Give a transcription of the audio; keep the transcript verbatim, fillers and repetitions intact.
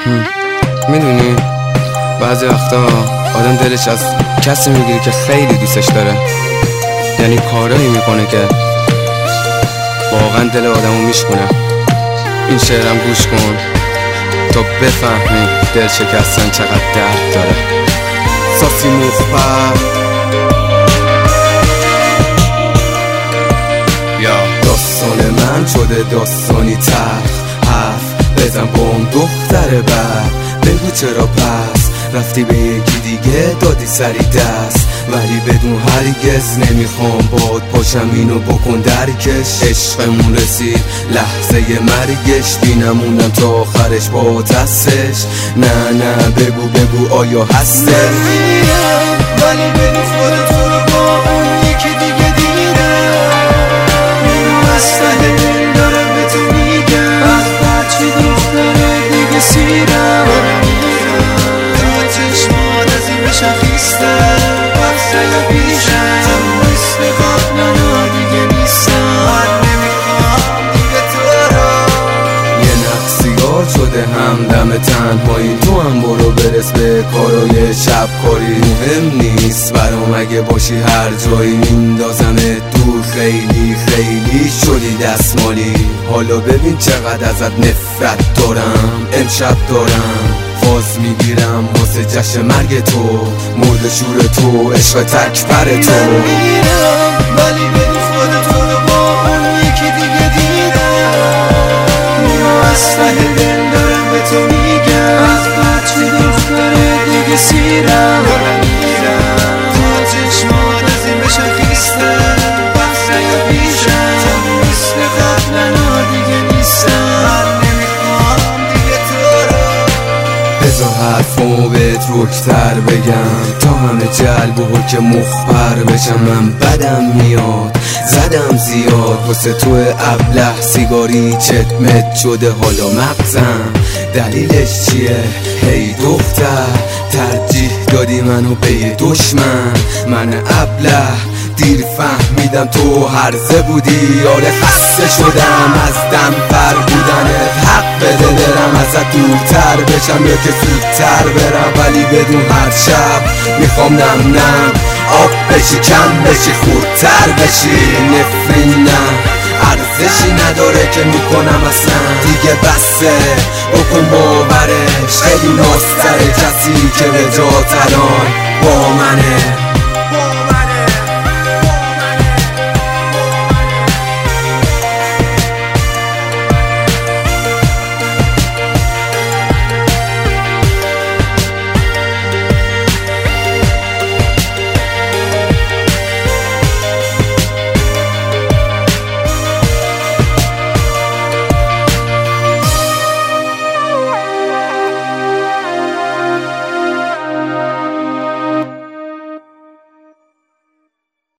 میدونی بعضی وقتا آدم دلش از کسی میگیره که خیلی دوستش داره، یعنی کارایی میکنه که واقعا دل آدمو میشکنه. این شعرم گوش کن تا بفهمی دل شکستن چقدر درد داره. ساسی مخبر یا داستان من شده داستانی تلخ، حرف بزن با اون دختر بر، بگو چرا پس رفتی به یکی دیگه دادی سری دست، ولی بدون هرگز نمیخوام باد پاشم اینو بکن درکش. عشقمون رسید لحظه مرگش، بینمونم تا آخرش با دستش. نه نه بگو بگو آیا هستش؟ ولی بگو خودت رو با اون یکی دیگه دیدم، اینو از ته دل دارم به تو میگم، از بچه دختره دیگه سیرم تا چشمات از این بشن خیستم، وقت پیشم تو مثل قبلا دیگه نیستم، من نمیخوام دیگه تو رو. یه نقصیار شده همدم تنهایی، تو هم برو برس به کارای شب کاری. مهم نیست برام اگه باشی هر جایی، میندازمه دور خیلی خیلی شدی دستمالی. حالا ببین چقدر ازت نفرت دارم، امشب دارم باز میگیرم واسه جشن مرگ تو، مرد شور تو، عشق تک پر تو. من میرم ولی بگو خودت رو با اون یکی دیگه دیدم، اینو از ته دل دارم به تو میگم، از بچه دختره دیگه سیرم میرم تا چشمات از این بشن خیستم، وقت پیشم تو مثل قبلا دیگه نیستم، من نمیخوام دیگه تو رو. بذار حرفمو بهت رکتر بگم تا همه جلب و حک مخبر بشم. من بدم میاد زدم زیاد واسه تو ابله، سیگاری چتمت شده حالا مغزم، دلیلش چیه؟ هی دختر ترجیح دادی منو به یه دشمن، من ابله دیر فهمیدم تو هرزه بودی. آره خسته شدم از دم پر بودنت، حق بده دلم ازت دورتر بشم یا که زودتر برم، ولی بدون هر شب میخوام نم نم آب بشی، کم بشی، خورتر بشی. نفرین نه ارزشی نداره که میکنم اصلا دیگه بسه، بکن باورش خیلی ناز داره کسی که به جات الان با منه.